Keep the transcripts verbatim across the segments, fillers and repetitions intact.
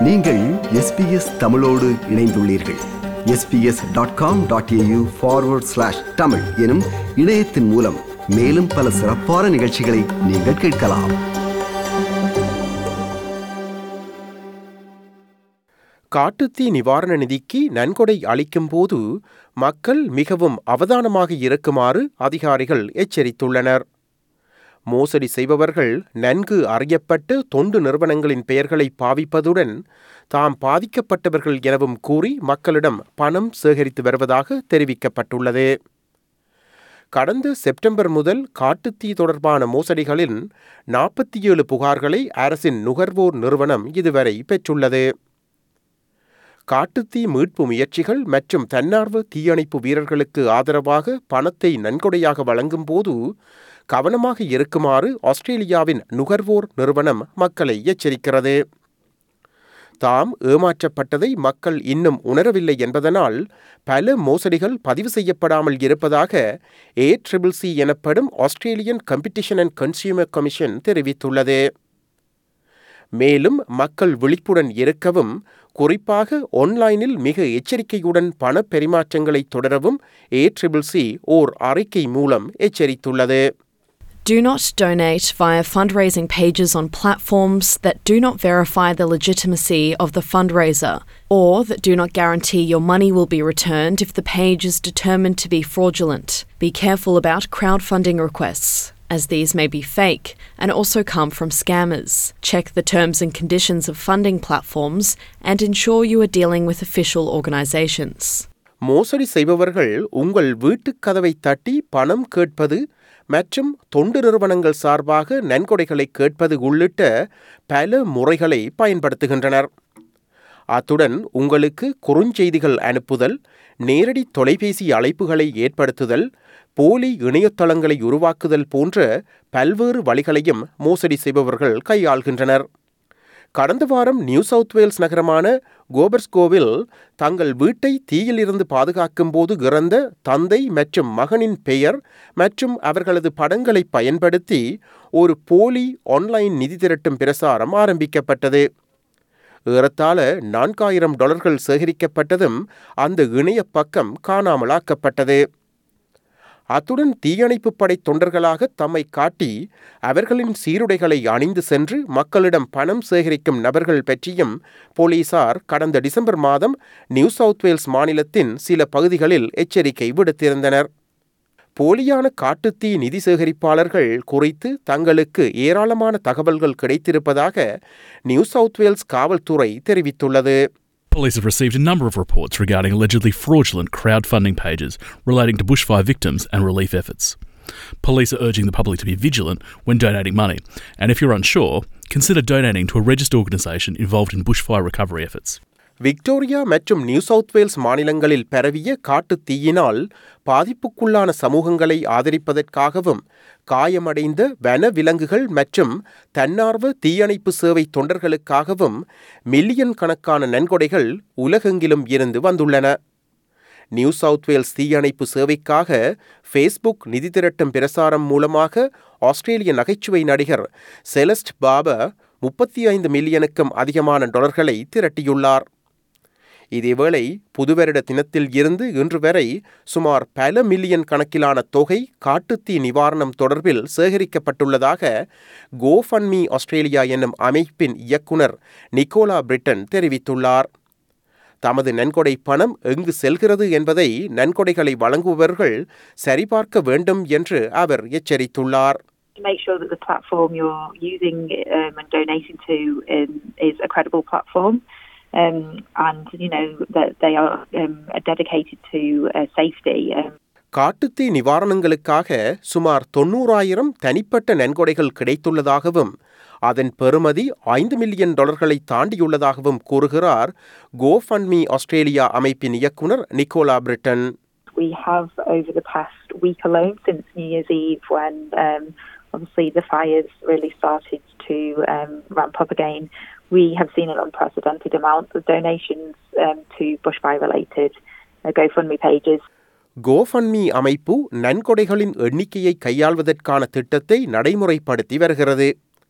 நீங்கள் S B S தமிழோடு இணைந்துள்ளீர்கள். S B S dot com dot A U forward slash Tamil எனும் இணையத்தின் மூலம் மேலும் பல சிறப்பான நிகழ்ச்சிகளை நீங்கள் கேட்கலாம். காட்டுத்தீ நிவாரண நிதிக்கு நன்கொடை அளிக்கும் போது மக்கள் மிகவும் அவதானமாக இருக்குமாறு அதிகாரிகள் எச்சரித்துள்ளனர். மோசடி செய்பவர்கள் நன்கு அறியப்பட்ட தொண்டு நிறுவனங்களின் பெயர்களை பாவிப்பதுடன் தாம் பாதிக்கப்பட்டவர்கள் எனவும் கூறி மக்களிடம் பணம் சேகரித்து வருவதாக தெரிவிக்கப்பட்டுள்ளது. கடந்த செப்டம்பர் முதல் காட்டுத்தீ தொடர்பான மோசடிகளின் நாற்பத்தி ஏழு புகார்களை அரசின் நுகர்வோர் நிறுவனம் இதுவரை பெற்றுள்ளது. காட்டுத்தீ மீட்பு முயற்சிகள் மற்றும் தன்னார்வ தீயணைப்பு வீரர்களுக்கு ஆதரவாக பணத்தை நன்கொடையாக வழங்கும் போது கவனமாக இருக்குமாறு ஆஸ்திரேலியாவின் நுகர்வோர் நிறுவனம் மக்களை எச்சரிக்கிறது. தாம் ஏமாற்றப்பட்டதை மக்கள் இன்னும் உணரவில்லை என்பதனால் பல மோசடிகள் பதிவு செய்யப்படாமல் இருப்பதாக ஏ ட்ரிபிள் சி எனப்படும் Australian competition and consumer commission தெரிவித்துள்ளது. மேலும் மக்கள் விழிப்புடன் இருக்கவும், குறிப்பாக ஆன்லைனில் மிக எச்சரிக்கையுடன் பண பரிமாற்றங்களை தொடரவும் ஏ ட்ரிபிள் சி ஓர் அறிக்கை மூலம் எச்சரித்துள்ளது. Do not donate via fundraising pages on platforms that do not verify the legitimacy of the fundraiser or that do not guarantee your money will be returned if the page is determined to be fraudulent. Be careful about crowdfunding requests, as these may be fake and also come from scammers. Check the terms and conditions of funding platforms and ensure you are dealing with official organizations. மோசடி செய்பவர்கள் உங்கள் வீட்டுக் கதவை தட்டி பணம் கேட்பது மற்றும் தொண்டு நிறுவனங்கள் சார்பாக நன்கொடைகளை கேட்பது உள்ளிட்ட பல முறைகளை பயன்படுத்துகின்றனர். அத்துடன் உங்களுக்கு குறுஞ்செய்திகள் அனுப்புதல், நேரடி தொலைபேசி அழைப்புகளை ஏற்படுத்துதல், போலி இணையதளங்களை உருவாக்குதல் போன்ற பல்வேறு வழிகளையும் மோசடி செய்பவர்கள் கையாள்கின்றனர். கடந்த வாரம் நியூ சவுத் வேல்ஸ் நகரமான கோபர்ஸ்கோவில் தங்கள் வீட்டை தீயிலிருந்து பாதுகாக்கும் போது இறந்த தந்தை மற்றும் மகனின் பெயர் மற்றும் அவர்களது படங்களை பயன்படுத்தி ஒரு போலி ஆன்லைன் நிதி திரட்டும் பிரசாரம் ஆரம்பிக்கப்பட்டது. ஏறத்தாழ நான்காயிரம் டாலர்கள் சேகரிக்கப்பட்டதும் அந்த இணைய பக்கம் காணாமலாக்கப்பட்டது. அத்துடன் தீயணைப்பு படை தொண்டர்களாக தம்மை காட்டி அவர்களின் சீருடைகளை அணிந்து சென்று மக்களிடம் பணம் சேகரிக்கும் நபர்கள் பற்றியும் போலீசார் கடந்த டிசம்பர் மாதம் நியூ சவுத் வேல்ஸ் மாநிலத்தின் சில பகுதிகளில் எச்சரிக்கை விடுத்திருந்தனர். போலியான காட்டுத்தீ நிதி சேகரிப்பாளர்கள் குறித்து தங்களுக்கு ஏராளமான தகவல்கள் கிடைத்திருப்பதாக நியூ சவுத் வேல்ஸ் காவல்துறை தெரிவித்துள்ளது. Police have received a number of reports regarding allegedly fraudulent crowdfunding pages relating to bushfire victims and relief efforts. Police are urging the public to be vigilant when donating money, and if you're unsure, consider donating to a registered organisation involved in bushfire recovery efforts. Victoria மற்றும் New South Wales மாநிலங்களில் பரவிய காட்டுத் தீயினால் பாதிப்புக்குள்ளான சமூகங்களை ஆதரிப்பதற்காகவும் காயமடைந்த வன விலங்குகள் மற்றும் தன்னார்வ தீயணைப்பு சேவை தொண்டர்களுக்காகவும் மில்லியன் கணக்கான நன்கொடைகள் உலகெங்கிலும் இருந்து வந்துள்ளன. நியூ சவுத் வேல்ஸ் தீயணைப்பு சேவைக்காக ஃபேஸ்புக் நிதி திரட்டும் பிரசாரம் மூலமாக ஆஸ்திரேலிய நகைச்சுவை நடிகர் செலஸ்ட் பாபர் முப்பத்தி ஐந்து மில்லியனுக்கும் அதிகமான டாலர்களை திரட்டியுள்ளார். இதேவேளை புதுவருட தினத்தில் இருந்து இன்று வரை சுமார் பல மில்லியன் கணக்கிலான தொகை காட்டுத்தீ நிவாரணம் தொடர்பில் சேகரிக்கப்பட்டுள்ளதாக கோஃபன்மீ ஆஸ்திரேலியா என்னும் அமைப்பின் இயக்குனர் நிக்கோலா பிரிட்டன் தெரிவித்துள்ளார். தமது நன்கொடை பணம் எங்கு செல்கிறது என்பதை நன்கொடைகளை வழங்குபவர்கள் சரிபார்க்க வேண்டும் என்று அவர் எச்சரித்துள்ளார். To make sure that the platform you're using um, and donating to um, is a credible platform, um, and you know that they are um, dedicated to uh, safety. Um. காட்டுத்தீ நிவாரணங்களுக்காக சுமார் தொன்னூறாயிரம் தனிப்பட்ட நன்கொடைகள் கிடைத்துள்ளதாகவும் அதன் பெறுமதி ஐந்து மில்லியன் டாலர்களை தாண்டியுள்ளதாகவும் கூறுகிறார் கோஃபன்மீ Australia அமைப்பின் இயக்குனர் Nicola Britton. We have over the past week alone, since New Year's Eve, when um, obviously the fires really started to um, ramp up again, we have seen an unprecedented amount of donations um, to bushfire-related uh, GoFundMe pages. GoFundMe அமைப்பு நன்கொடைகளின் எண்ணிக்கையை கையாள்வதற்கான திட்டத்தை நடைமுறைப்படுத்தி வருகிறது.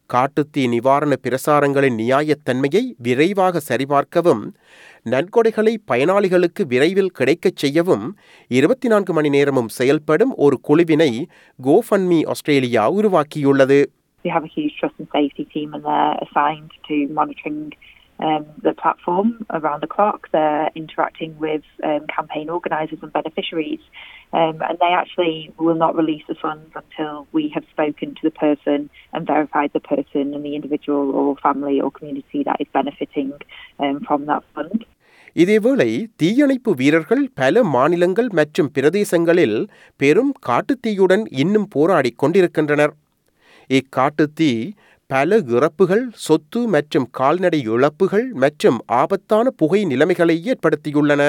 காட்டுத்தீ நிவாரண பிரசாரங்களின் நியாயத்தன்மையை விரைவாக சரிபார்க்கவும் நன்கொடைகளை பயனாளிகளுக்கு விரைவில் கிடைக்கச் செய்யவும் இருபத்தி நான்கு மணி நேரமும் செயல்படும் ஒரு குழுவினை கோஃபண்ட்மீ ஆஸ்திரேலியா உருவாக்கியுள்ளது. We have a huge trust and safety team, and they're assigned to monitoring um, the platform around the clock. They're interacting with um, campaign organisers and beneficiaries, um, and they actually will not release the funds until we have spoken to the person and verified the person and the individual or family or community that is benefiting um, from that fund. இதேவேளை தீயணைப்பு வீரர்கள் பல மாநிலங்கள் மற்றும் பிரதேசங்களில் பெரும் காட்டுத்தீயுடன் இன்னும் போராடிக் கொண்டிருக்கின்றனர். இக்காட்டுத்தீ பல இறப்புகள், சொத்து மற்றும் கால்நடை இழப்புகள் மற்றும் ஆபத்தான புகை நிலைமைகளை ஏற்படுத்தியுள்ளன.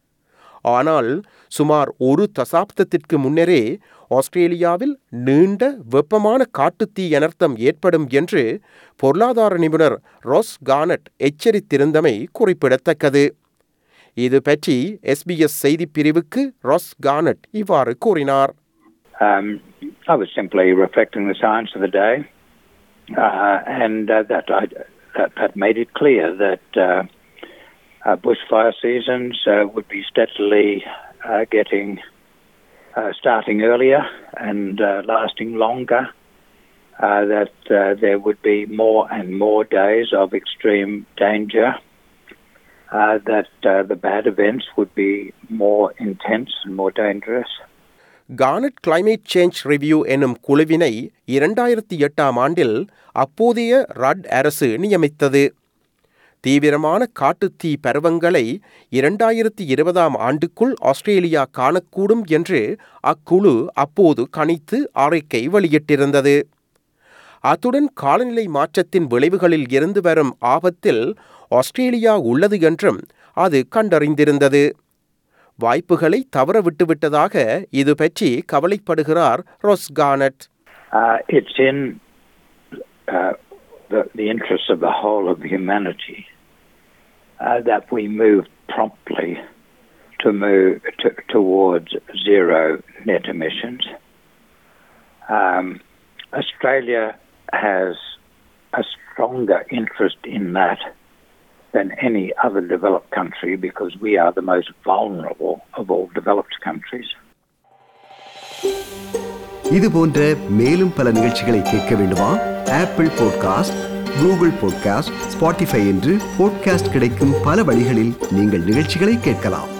ஆனால் சுமார் ஒரு தசாப்தத்திற்கு முன்னரே ஆஸ்திரேலியாவில் நீண்ட வெப்பமான காட்டுத்தீ அனர்த்தம் ஏற்படும் என்று பொருளாதார நிபுணர் ராஸ் கார்னட் எச்சரித்திருந்தமை குறிப்பிடத்தக்கது. இது பற்றி எஸ்பிஎஸ் செய்திப் பிரிவுக்கு ராஸ் கார்னட் இவ்வாறு கூறினார். Um, I was simply reflecting the science of the day, uh, and uh, that, I, that that made it clear that uh, uh, bushfire seasons uh, would be steadily uh, getting uh, starting earlier and uh, lasting longer. Uh, that uh, there would be more and more days of extreme danger. Uh, that uh, the bad events would be more intense and more dangerous. Garnaut climate change review எனும் குழுவினை இரண்டாயிரத்தி எட்டாம் ஆண்டில் அப்போதைய ரட் அரசு நியமித்தது. தீவிரமான காட்டுத்தீ பருவங்களை இரண்டாயிரத்தி இருபதாம் ஆண்டுக்குள் ஆஸ்திரேலியா காணக்கூடும் என்று அக்குழு அப்போது கணித்து அறிக்கை வெளியிட்டிருந்தது. அத்துடன் காலநிலை மாற்றத்தின் விளைவுகளில் இருந்து வரும் ஆபத்தில் ஆஸ்திரேலியா உள்ளது என்றும் அது கண்டறிந்திருந்தது. வாய்ப்புகளை தவற விட்டுவிட்டதாக இது பற்றி கவலைப்படுகிறார் ராஸ் கார்னட். Uh, it's in uh, the, the interests of the whole of humanity uh, that we move promptly to move to, towards zero net emissions. Um, Australia has a stronger interest in that than any other developed country because we are the most vulnerable of all developed countries. இது போன்ற மேலும் பல நிகழ்ச்சிகளை கேட்க வேண்டுமா? Apple podcast, Google podcast, Spotify என்று podcast கிடைக்கும் பல வழிகளில் நீங்கள் நிகழ்ச்சிகளை கேட்கலாம்.